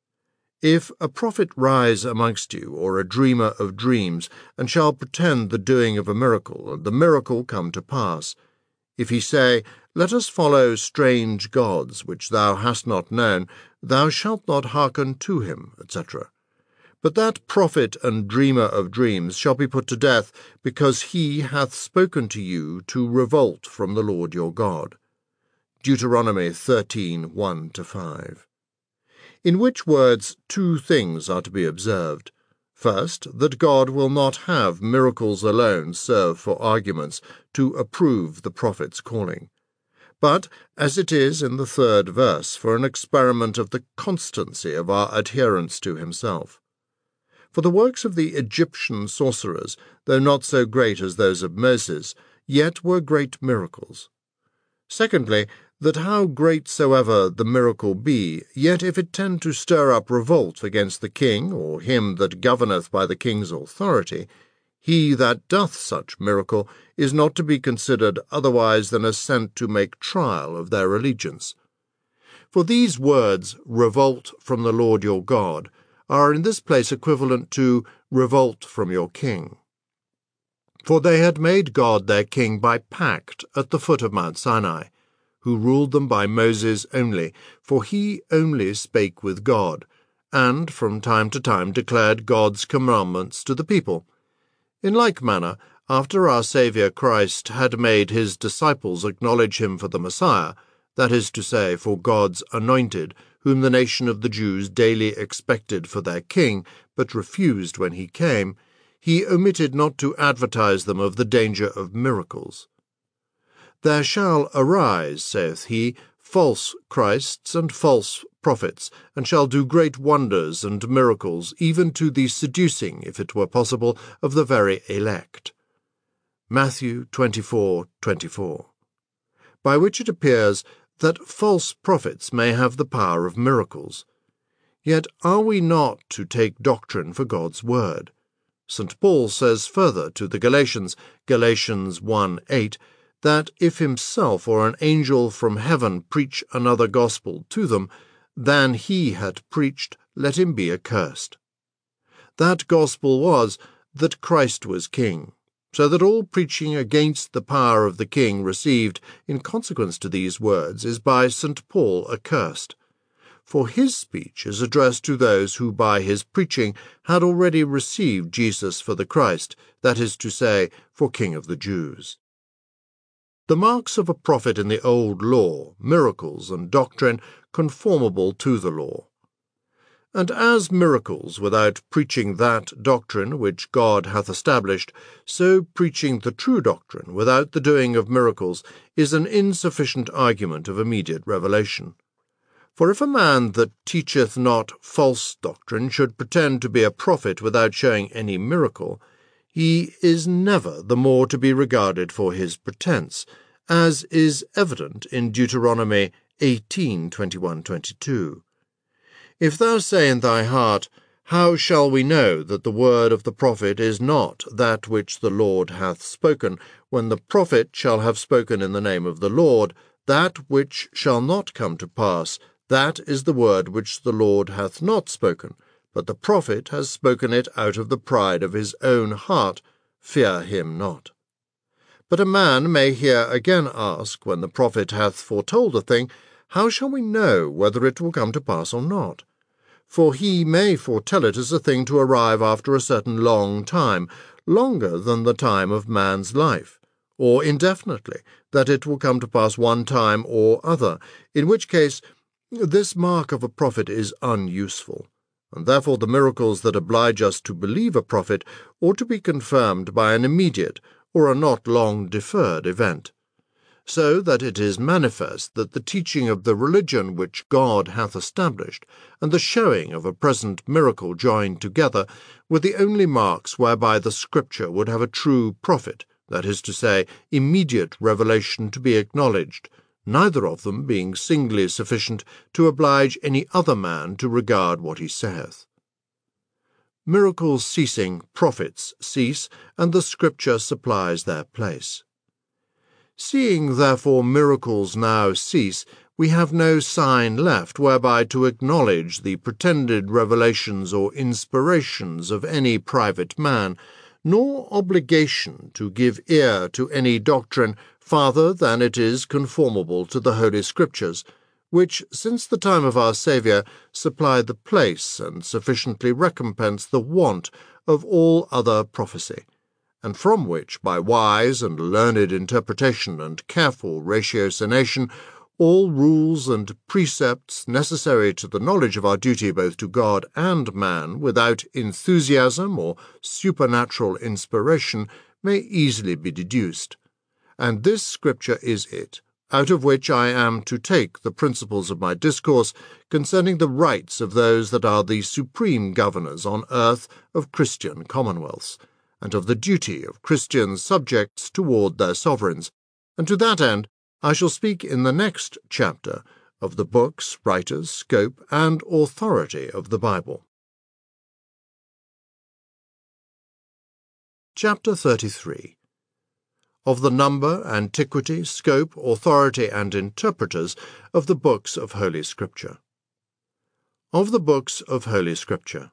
If a prophet rise amongst you, or a dreamer of dreams, and shall pretend the doing of a miracle, and the miracle come to pass, if he say, Let us follow strange gods, which thou hast not known, thou shalt not hearken to him, etc. But that prophet and dreamer of dreams shall be put to death, because he hath spoken to you to revolt from the Lord your God. Deuteronomy 13, 1-5. In which words 2 things are to be observed. First, that God will not have miracles alone serve for arguments to approve the prophet's calling, but, as it is in the 3rd verse, for an experiment of the constancy of our adherence to himself. For the works of the Egyptian sorcerers, though not so great as those of Moses, yet were great miracles. Secondly, that how great soever the miracle be, yet if it tend to stir up revolt against the king, or him that governeth by the king's authority, he that doth such miracle is not to be considered otherwise than as sent to make trial of their allegiance. For these words, revolt from the Lord your God, are in this place equivalent to revolt from your king. For they had made God their king by pact at the foot of Mount Sinai, who ruled them by Moses only, for he only spake with God, and from time to time declared God's commandments to the people. In like manner, after our Saviour Christ had made his disciples acknowledge him for the Messiah, that is to say, for God's anointed, whom the nation of the Jews daily expected for their king, but refused when he came, he omitted not to advertise them of the danger of miracles. There shall arise, saith he, false Christs and false prophets, and shall do great wonders and miracles, even to the seducing, if it were possible, of the very elect. Matthew 24:24. By which it appears that false prophets may have the power of miracles. Yet are we not to take doctrine for God's word? St. Paul says further to the Galatians, Galatians 1:8, that if himself or an angel from heaven preach another gospel to them than he had preached, let him be accursed. That gospel was that Christ was king, so that all preaching against the power of the king received in consequence to these words is by St. Paul accursed. For his speech is addressed to those who by his preaching had already received Jesus for the Christ, that is to say, for King of the Jews. The marks of a prophet in the Old Law, miracles and doctrine conformable to the law. And as miracles without preaching that doctrine which God hath established, so preaching the true doctrine without the doing of miracles is an insufficient argument of immediate revelation. For if a man that teacheth not false doctrine should pretend to be a prophet without showing any miracle, he is never the more to be regarded for his pretence, as is evident in Deuteronomy 18:21-22. If thou say in thy heart, How shall we know that the word of the prophet is not that which the Lord hath spoken, when the prophet shall have spoken in the name of the Lord? That which shall not come to pass, that is the word which the Lord hath not spoken, but the prophet has spoken it out of the pride of his own heart. Fear him not. But a man may here again ask, when the prophet hath foretold a thing, How shall we know whether it will come to pass or not? For he may foretell it as a thing to arrive after a certain long time, longer than the time of man's life, or indefinitely, that it will come to pass one time or other, in which case this mark of a prophet is unuseful, and therefore the miracles that oblige us to believe a prophet ought to be confirmed by an immediate or a not long deferred event, so that it is manifest that the teaching of the religion which God hath established, and the showing of a present miracle joined together, were the only marks whereby the Scripture would have a true prophet, that is to say, immediate revelation to be acknowledged, neither of them being singly sufficient to oblige any other man to regard what he saith. Miracles ceasing, prophets cease, and the Scripture supplies their place. Seeing therefore miracles now cease, we have no sign left whereby to acknowledge the pretended revelations or inspirations of any private man, nor obligation to give ear to any doctrine farther than it is conformable to the Holy Scriptures, which, since the time of our Saviour, supply the place and sufficiently recompense the want of all other prophecy, and from which, by wise and learned interpretation and careful ratiocination, all rules and precepts necessary to the knowledge of our duty both to God and man, without enthusiasm or supernatural inspiration, may easily be deduced. And this Scripture is it, out of which I am to take the principles of my discourse concerning the rights of those that are the supreme governors on earth of Christian commonwealths, and of the duty of Christian subjects toward their sovereigns, and to that end I shall speak in the next chapter of the books, writers, scope, and authority of the Bible. Chapter 33. Of the number, antiquity, scope, authority, and interpreters of the books of Holy Scripture. Of the books of Holy Scripture.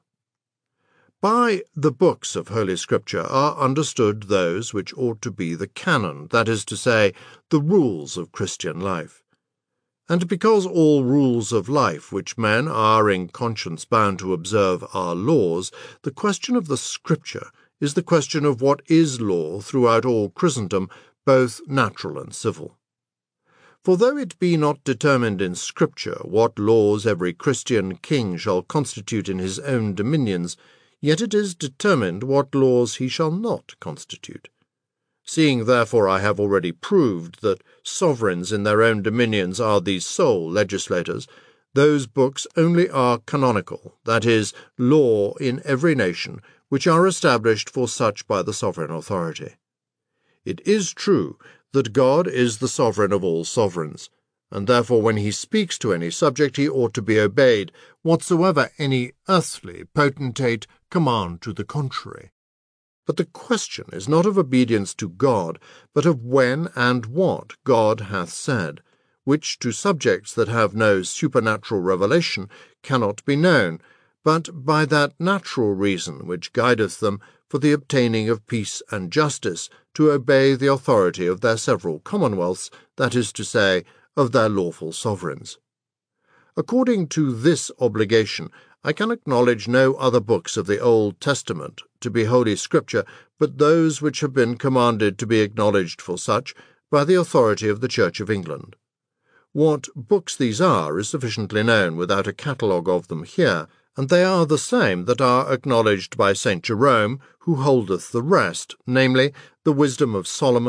By the books of Holy Scripture are understood those which ought to be the canon, that is to say, the rules of Christian life. And because all rules of life which men are in conscience bound to observe are laws, the question of the Scripture is the question of what is law throughout all Christendom, both natural and civil. For though it be not determined in Scripture what laws every Christian king shall constitute in his own dominions, yet it is determined what laws he shall not constitute. Seeing therefore I have already proved that sovereigns in their own dominions are the sole legislators, those books only are canonical, that is, law in every nation, which are established for such by the sovereign authority. It is true that God is the sovereign of all sovereigns, and therefore when he speaks to any subject he ought to be obeyed, whatsoever any earthly potentate command to the contrary. But the question is not of obedience to God, but of when and what God hath said, which to subjects that have no supernatural revelation cannot be known, but by that natural reason which guideth them for the obtaining of peace and justice, to obey the authority of their several commonwealths, that is to say, of their lawful sovereigns. According to this obligation, I can acknowledge no other books of the Old Testament to be Holy Scripture but those which have been commanded to be acknowledged for such by the authority of the Church of England. What books these are is sufficiently known without a catalogue of them here, and they are the same that are acknowledged by St. Jerome, who holdeth the rest, namely, the Wisdom of Solomon,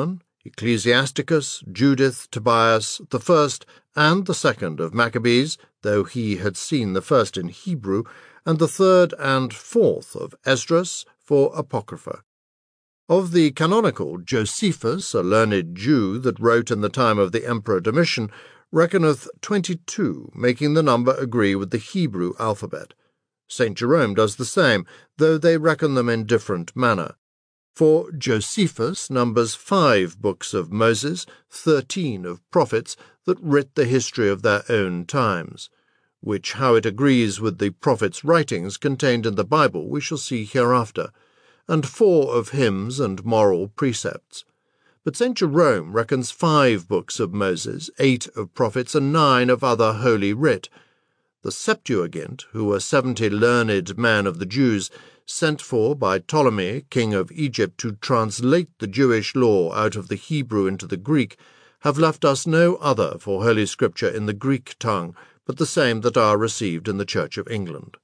Ecclesiasticus, Judith, Tobias, the first and the second of Maccabees, though he had seen the first in Hebrew, and the third and fourth of Esdras for Apocrypha. Of the canonical, Josephus, a learned Jew that wrote in the time of the Emperor Domitian, reckoneth 22, making the number agree with the Hebrew alphabet. St. Jerome does the same, though they reckon them in different manner. For Josephus numbers 5 books of Moses, 13 of prophets, that writ the history of their own times, which how it agrees with the prophets' writings contained in the Bible we shall see hereafter, and 4 of hymns and moral precepts. But St. Jerome reckons 5 books of Moses, 8 of prophets, and 9 of other holy writ. The Septuagint, who were 70 learned men of the Jews, sent for by Ptolemy, king of Egypt, to translate the Jewish law out of the Hebrew into the Greek, have left us no other for Holy Scripture in the Greek tongue, but the same that are received in the Church of England.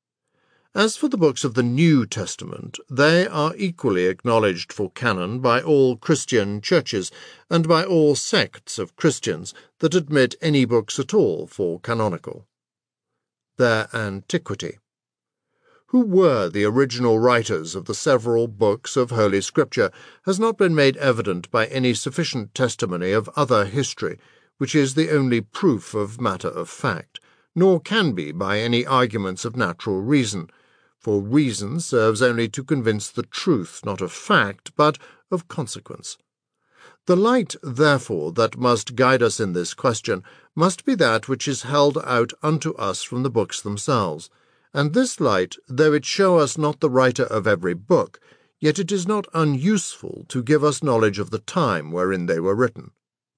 As for the books of the New Testament, they are equally acknowledged for canon by all Christian churches and by all sects of Christians that admit any books at all for canonical. Their antiquity. Who were the original writers of the several books of Holy Scripture has not been made evident by any sufficient testimony of other history, which is the only proof of matter of fact, nor can be by any arguments of natural reason, for reason serves only to convince the truth, not of fact, but of consequence. The light, therefore, that must guide us in this question must be that which is held out unto us from the books themselves, and this light, though it show us not the writer of every book, yet it is not unuseful to give us knowledge of the time wherein they were written.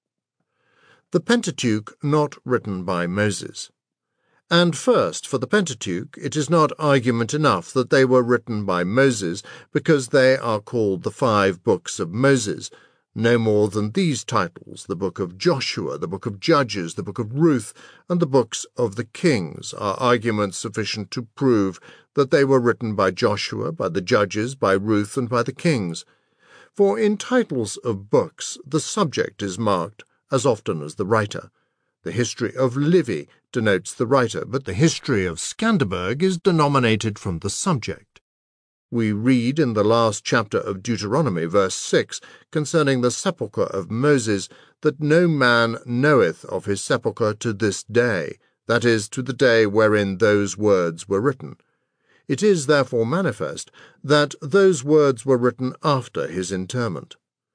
The Pentateuch not written by Moses. And first, for the Pentateuch, it is not argument enough that they were written by Moses, because they are called the 5 books of Moses, no more than these titles, the book of Joshua, the book of Judges, the book of Ruth, and the books of the Kings, are arguments sufficient to prove that they were written by Joshua, by the Judges, by Ruth, and by the Kings. For in titles of books the subject is marked as often as the writer. The history of Livy denotes the writer, but the history of Scanderbeg is denominated from the subject. We read in the last chapter of Deuteronomy, verse 6, concerning the sepulchre of Moses, that no man knoweth of his sepulchre to this day, that is, to the day wherein those words were written. It is therefore manifest that those words were written after his interment.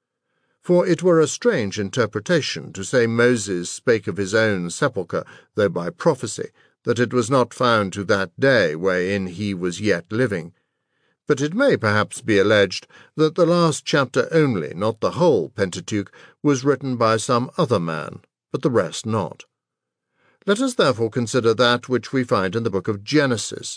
For it were a strange interpretation to say Moses spake of his own sepulchre, though by prophecy, that it was not found to that day wherein he was yet living. But it may perhaps be alleged that the last chapter only, not the whole Pentateuch, was written by some other man, but the rest not. Let us therefore consider that which we find in the book of Genesis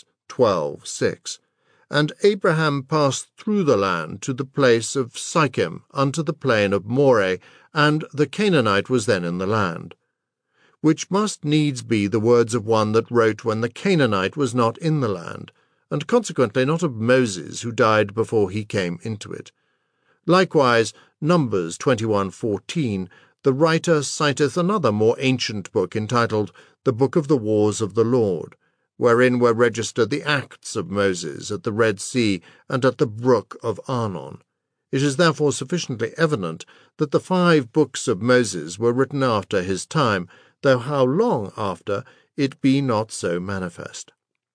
12:6. And Abraham passed through the land to the place of Sichem unto the plain of Moreh, and the Canaanite was then in the land. Which must needs be the words of one that wrote when the Canaanite was not in the land, and consequently not of Moses, who died before he came into it. Likewise, Numbers 21:14, the writer citeth another more ancient book entitled The Book of the Wars of the Lord, wherein were registered the acts of Moses at the Red Sea and at the brook of Arnon. It is therefore sufficiently evident that the 5 books of Moses were written after his time, though how long after it be not so manifest.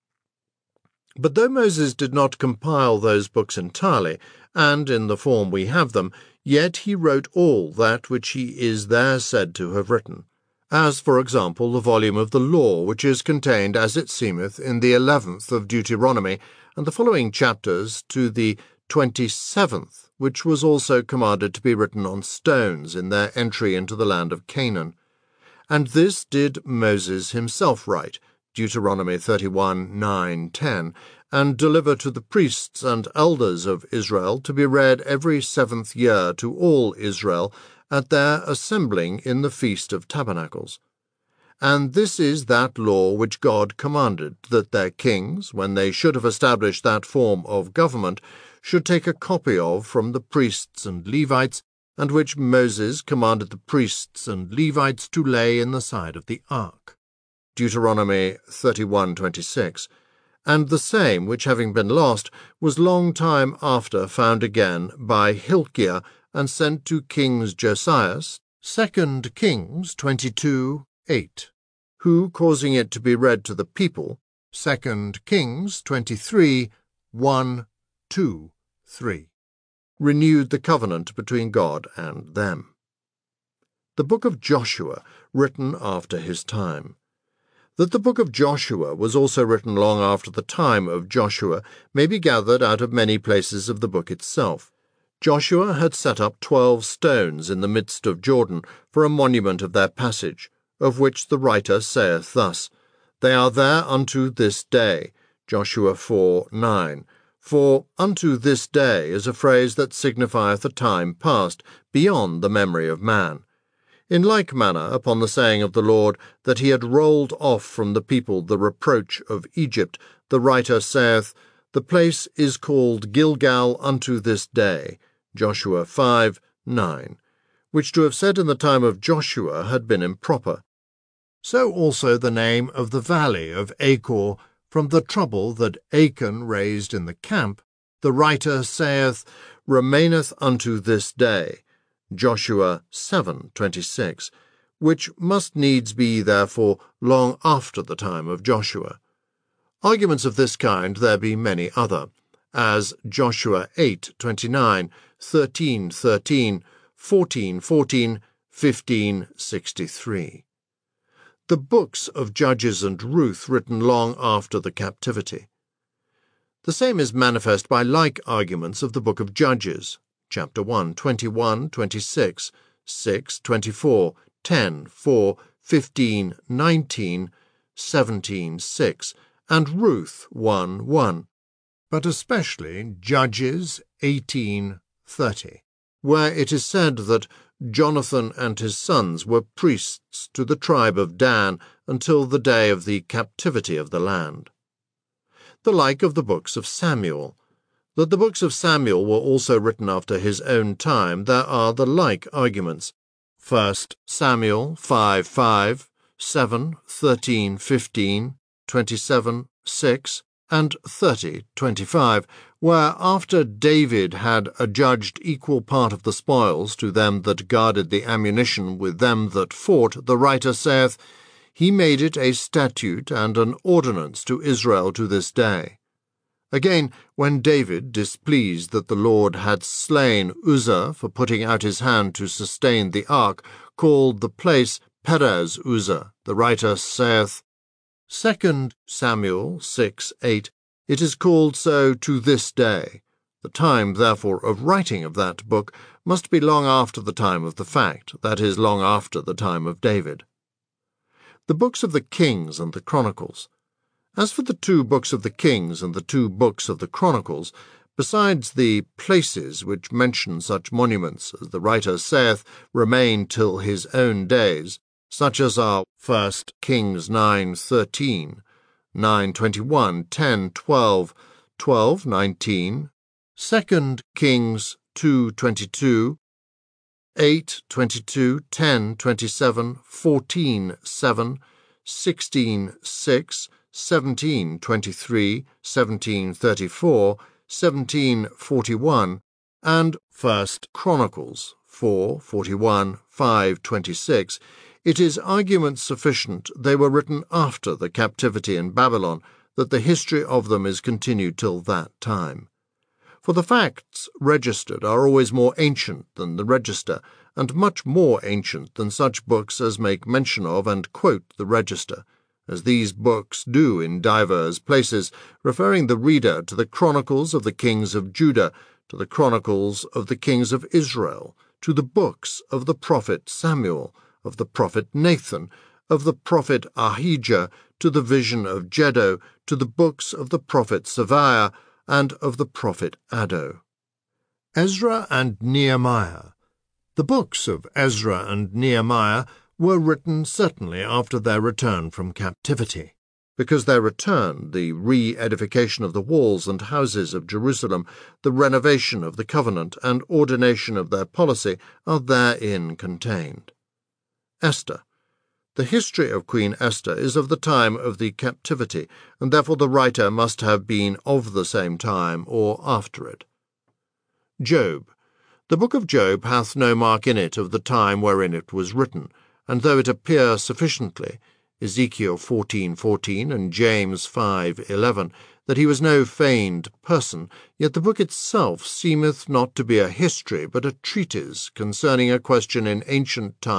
But though Moses did not compile those books entirely, and in the form we have them, yet he wrote all that which he is there said to have written, as, for example, the volume of the law, which is contained, as it seemeth, in the 11th of Deuteronomy, and the following chapters to the 27th, which was also commanded to be written on stones in their entry into the land of Canaan. And this did Moses himself write, Deuteronomy 31:9-10, and deliver to the priests and elders of Israel to be read every 7th year to all Israel at their assembling in the Feast of Tabernacles. And this is that law which God commanded, that their kings, when they should have established that form of government, should take a copy of from the priests and Levites, and which Moses commanded the priests and Levites to lay in the side of the ark. Deuteronomy 31:26, and the same which, having been lost, was long time after found again by Hilkiah and sent to King Josias, 2 Kings 22:8, who, causing it to be read to the people, 2 Kings 23:1-2-3, renewed the covenant between God and them. The book of Joshua, written after his time. That the book of Joshua was also written long after the time of Joshua may be gathered out of many places of the book itself. Joshua had set up 12 stones in the midst of Jordan for a monument of their passage, of which the writer saith thus, They are there unto this day, Joshua 4:9. For unto this day is a phrase that signifieth a time past, beyond the memory of man. In like manner, upon the saying of the Lord, that he had rolled off from the people the reproach of Egypt, the writer saith, The place is called Gilgal unto this day, Joshua 5:9, which to have said in the time of Joshua had been improper. So also the name of the valley of Achor, from the trouble that Achan raised in the camp, the writer saith, remaineth unto this day, Joshua 7:26, which must needs be therefore long after the time of Joshua. Arguments of this kind there be many other, as Joshua 8:29, 13:13, 14:14, 15:63. The books of Judges and Ruth written long after the captivity. The same is manifest by like arguments of the book of Judges, chapter 1, 21, 26, 6, 24, 10, 4, 15, 19, 17, 6, and Ruth 1, 1, but especially Judges 18:30, where it is said that Jonathan and his sons were priests to the tribe of Dan until the day of the captivity of the land. The like of the books of Samuel. That the books of Samuel were also written after his own time, there are the like arguments. 1 Samuel 5:5, 7, 13, 15, 27, 6, and 30:25, where after David had adjudged equal part of the spoils to them that guarded the ammunition with them that fought, the writer saith, He made it a statute and an ordinance to Israel to this day. Again, when David, displeased that the Lord had slain Uzzah for putting out his hand to sustain the ark, called the place Perez Uzzah, the writer saith, 2 Samuel 6:8, It is called so to this day. The time, therefore, of writing of that book must be long after the time of the fact, that is, long after the time of David. The books of the Kings and the Chronicles. As for the 2 books of the Kings and the 2 books of the Chronicles, besides the places which mention such monuments as the writer saith remain till his own days, such as are 1 Kings 9:13, 9:21, 10:12, 12:19, 2 Kings 2:22, 8:22, 10:27, 14:7, 16:6, 17:23, 17:34, 17:41, and 1 Chronicles 4:41, 5:26, it is argument sufficient they were written after the captivity in Babylon, that the history of them is continued till that time. For the facts registered are always more ancient than the register, and much more ancient than such books as make mention of and quote the register, as these books do in divers places, referring the reader to the chronicles of the kings of Judah, to the chronicles of the kings of Israel, to the books of the prophet Samuel, of the prophet Nathan, of the prophet Ahijah, to the vision of Jeddo, to the books of the prophet Saviah, and of the prophet Addo. Ezra and Nehemiah. The books of Ezra and Nehemiah were written certainly after their return from captivity. because their return, the re-edification of the walls and houses of Jerusalem, the renovation of the covenant, and ordination of their policy are therein contained. Esther. The history of Queen Esther is of the time of the captivity, and therefore the writer must have been of the same time or after it. Job. The book of Job hath no mark in it of the time wherein it was written, and though it appear sufficiently, Ezekiel 14:14 and James 5:11, that he was no feigned person, yet the book itself seemeth not to be a history, but a treatise concerning a question in ancient times,